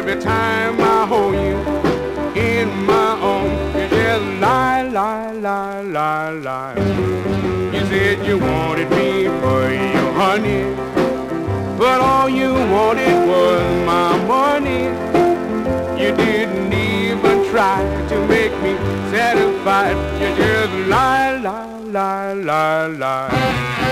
every time I hold you in my arms, you just lie, lie, lie, lie, lie. You said you wanted me for your honey, but all you wanted was my money. You didn't even try to make me satisfied. You just lie, lie, lie, lie, lie.